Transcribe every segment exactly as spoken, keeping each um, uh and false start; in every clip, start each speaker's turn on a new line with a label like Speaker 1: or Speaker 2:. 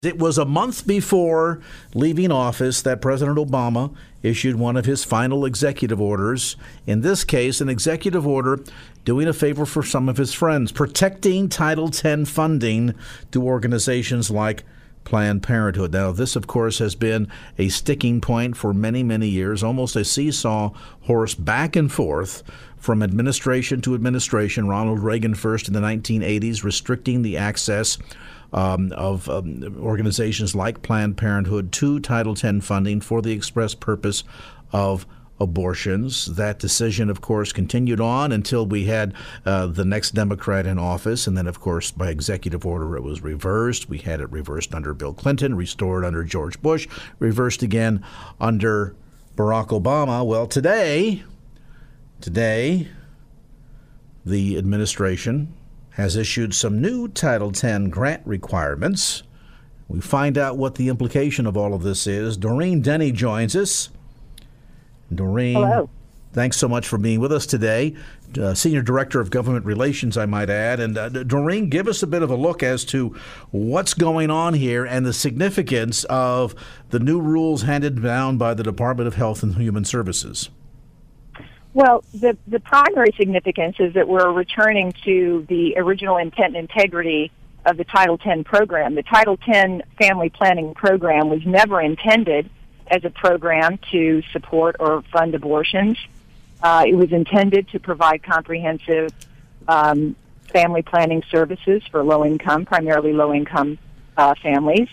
Speaker 1: It was a month before leaving office that President Obama issued one of his final executive orders. In this case, an executive order doing a favor for some of his friends, protecting Title ten funding to organizations like Planned Parenthood. Now, this, of course, has been a sticking point for many, many years, almost a seesaw horse back and forth from administration to administration. Ronald Reagan first in the nineteen eighties, restricting the access Um, of um, organizations like Planned Parenthood to Title ten funding for the express purpose of abortions. That decision, of course, continued on until we had uh, the next Democrat in office. And then, of course, by executive order, it was reversed. We had it reversed under Bill Clinton, restored under George Bush, reversed again under Barack Obama. Well, today, today, the administration has issued some new Title ten grant requirements. We find out what the implication of all of this is. Doreen Denny joins us. Doreen,
Speaker 2: hello.
Speaker 1: Thanks so much for being with us today. Uh, Senior Director of Government Relations, I might add. And uh, Doreen, give us a bit of a look as to what's going on here and the significance of the new rules handed down by the Department of Health and Human Services.
Speaker 2: Well, the, the primary significance is that we're returning to the original intent and integrity of the Title ten program. The Title ten Family Planning Program was never intended as a program to support or fund abortions. Uh, it was intended to provide comprehensive um, family planning services for low-income, primarily low-income uh, families.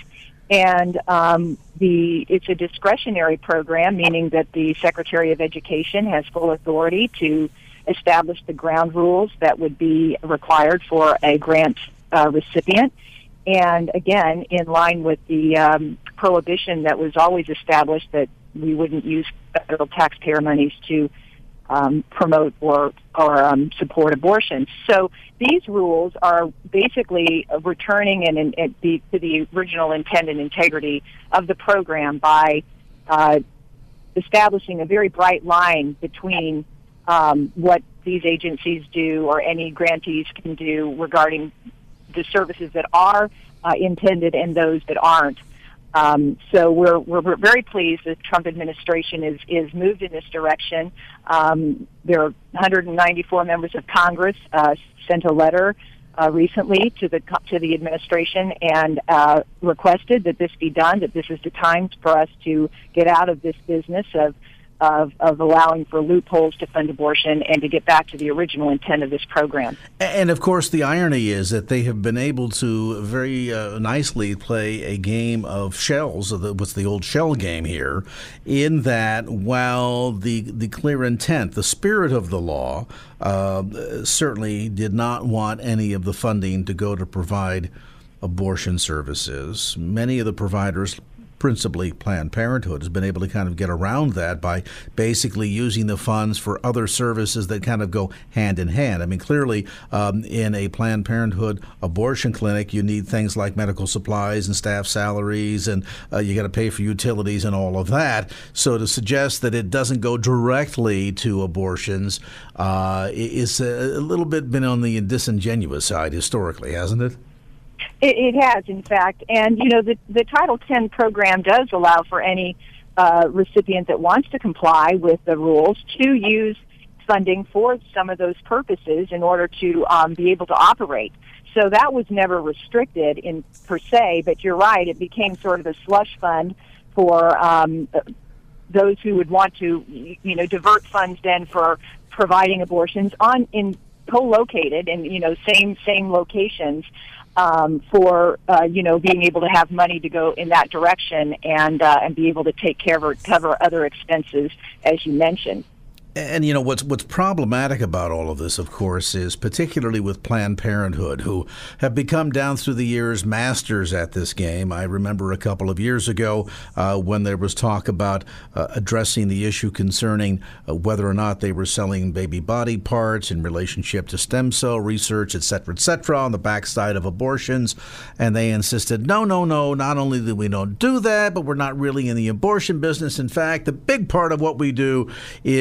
Speaker 2: And um, the it's a discretionary program, meaning that the Secretary of Education has full authority to establish the ground rules that would be required for a grant uh, recipient. And again, in line with the um, prohibition that was always established that we wouldn't use federal taxpayer monies to Um, promote or or um, support abortion. So these rules are basically returning and in, in the, to the original intent and integrity of the program by uh, establishing a very bright line between um, what these agencies do or any grantees can do regarding the services that are uh, intended and those that aren't. Um, so we're, we're very pleased that the Trump administration is, is moved in this direction. Um, there are one hundred ninety-four members of Congress uh, sent a letter uh, recently to the to the administration and uh, requested that this be done, that this is the time for us to get out of this business of Of, of allowing for loopholes to fund abortion and to get back to the original intent of this program.
Speaker 1: And, of course, the irony is that they have been able to very uh, nicely play a game of shells, what's the old shell game here, in that while the, the clear intent, the spirit of the law, uh, certainly did not want any of the funding to go to provide abortion services, many of the providers, principally Planned Parenthood, has been able to kind of get around that by basically using the funds for other services that kind of go hand in hand. I mean, clearly, um, in a Planned Parenthood abortion clinic, you need things like medical supplies and staff salaries, and uh, you got to pay for utilities and all of that. So to suggest that it doesn't go directly to abortions uh, is a little bit been on the disingenuous side historically, hasn't it?
Speaker 2: It, it has, in fact. And, you know, the, the Title ten program does allow for any uh, recipient that wants to comply with the rules to use funding for some of those purposes in order to um, be able to operate. So that was never restricted in per se, but you're right, it became sort of a slush fund for um, those who would want to, you know, divert funds then for providing abortions on in co-located in, you know, same same locations. Um, for uh, you know, being able to have money to go in that direction and uh, and be able to take care of cover other expenses, as you mentioned.
Speaker 1: And, you know, what's what's problematic about all of this, of course, is particularly with Planned Parenthood, who have become down through the years masters at this game. I remember a couple of years ago uh, when there was talk about uh, addressing the issue concerning uh, whether or not they were selling baby body parts in relationship to stem cell research, et cetera, et cetera, on the backside of abortions. And they insisted, no, no, no, not only do we don't do that, but we're not really in the abortion business. In fact, the big part of what we do is dealing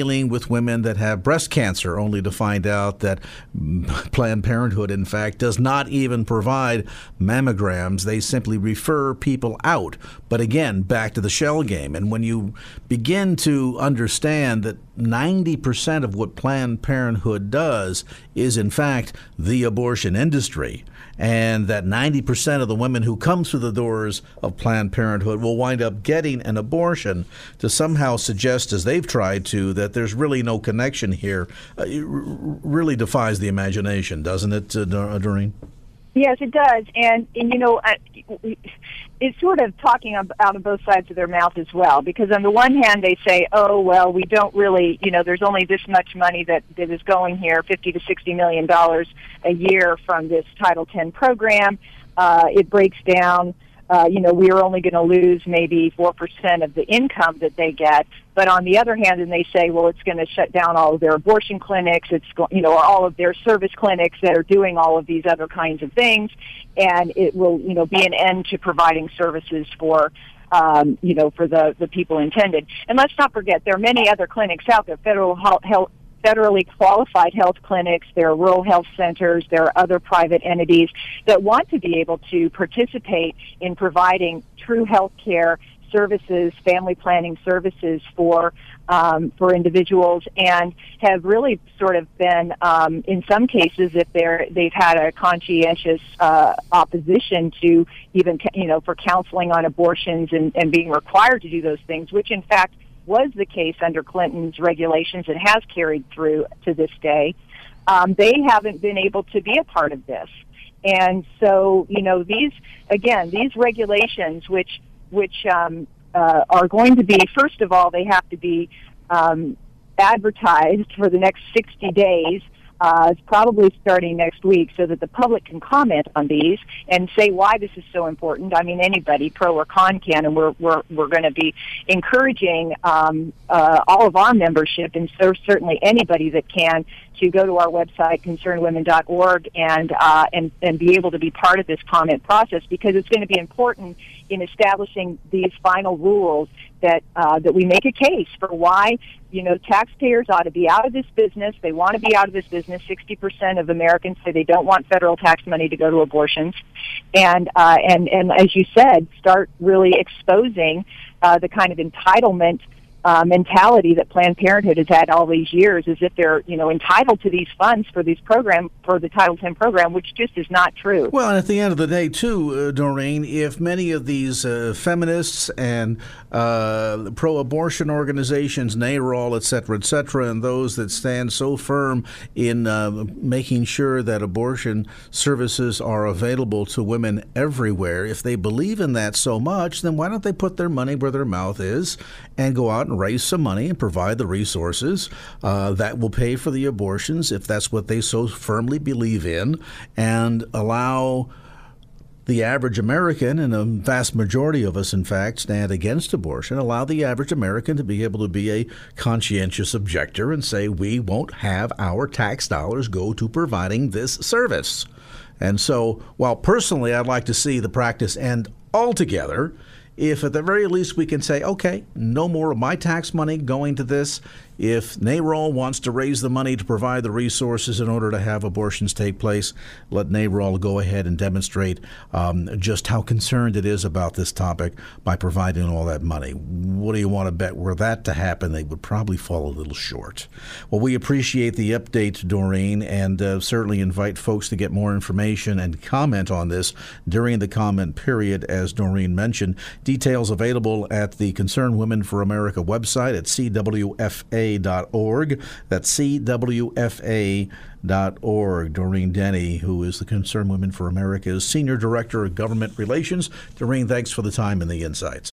Speaker 1: dealing with women that have breast cancer, only to find out that Planned Parenthood, in fact, does not even provide mammograms. They simply refer people out. But again, back to the shell game. And when you begin to understand that ninety percent of what Planned Parenthood does is, in fact, the abortion industry, and that ninety percent of the women who come through the doors of Planned Parenthood will wind up getting an abortion, to somehow suggest, as they've tried to, that there's really no connection here, uh, it really defies the imagination, doesn't it, uh, Doreen?
Speaker 2: Yes, it does. And, and you know, it's sort of talking out of both sides of their mouth as well, because on the one hand they say, oh, well, we don't really, you know, there's only this much money that, that is going here, fifty to sixty million dollars a year from this Title ten program. Uh, it breaks down. Uh, you know, we are only going to lose maybe four percent of the income that they get. But on the other hand, and they say, well, it's going to shut down all of their abortion clinics, it's go- you know, or all of their service clinics that are doing all of these other kinds of things, and it will, you know, be an end to providing services for, um, you know, for the, the people intended. And let's not forget, there are many other clinics out there, federal health, health federally qualified health clinics, there are rural health centers, there are other private entities that want to be able to participate in providing true health care services, family planning services for um, for individuals, and have really sort of been, um, in some cases, if they're they've had a conscientious uh, opposition to even, you know, for counseling on abortions and, and being required to do those things, which in fact was the case under Clinton's regulations and has carried through to this day. Um, they haven't been able to be a part of this. And so, you know, these, again, these regulations, which, which um, uh, are going to be, first of all, they have to be um, advertised for the next sixty days. Uh, it's probably starting next week, so that the public can comment on these and say why this is so important. I mean, anybody, pro or con, can, and we're we're we're going to be encouraging um, uh, all of our membership, and so certainly anybody that can, to go to our website, concerned women dot org, and uh, and and be able to be part of this comment process, because it's going to be important in establishing these final rules that uh, that we make a case for why, you know, taxpayers ought to be out of this business. They want to be out of this business. sixty percent of Americans say they don't want federal tax money to go to abortions. And, uh, and, and as you said, start really exposing uh, the kind of entitlement Uh, mentality that Planned Parenthood has had all these years, as if they're, you know, entitled to these funds for these program for the Title ten program, which just is not true.
Speaker 1: Well, and at the end of the day, too, uh, Doreen, if many of these uh, feminists and uh, pro-abortion organizations, NARAL, et cetera, et cetera, and those that stand so firm in uh, making sure that abortion services are available to women everywhere, if they believe in that so much, then why don't they put their money where their mouth is and go out and raise some money and provide the resources uh, that will pay for the abortions, if that's what they so firmly believe in, and allow the average American, and a vast majority of us, in fact, stand against abortion, allow the average American to be able to be a conscientious objector and say, we won't have our tax dollars go to providing this service. And so, while personally I'd like to see the practice end altogether, if at the very least we can say, okay, no more of my tax money going to this. If NARAL wants to raise the money to provide the resources in order to have abortions take place, let NARAL go ahead and demonstrate um, just how concerned it is about this topic by providing all that money. What do you want to bet? Were that to happen, they would probably fall a little short. Well, we appreciate the update, Doreen, and uh, certainly invite folks to get more information and comment on this during the comment period, as Doreen mentioned. Details available at the Concerned Women for America website at C W F A dot org. That's C W F A dot org. Doreen Denny, who is the Concerned Women for America's Senior Director of Government Relations. Doreen, thanks for the time and the insights.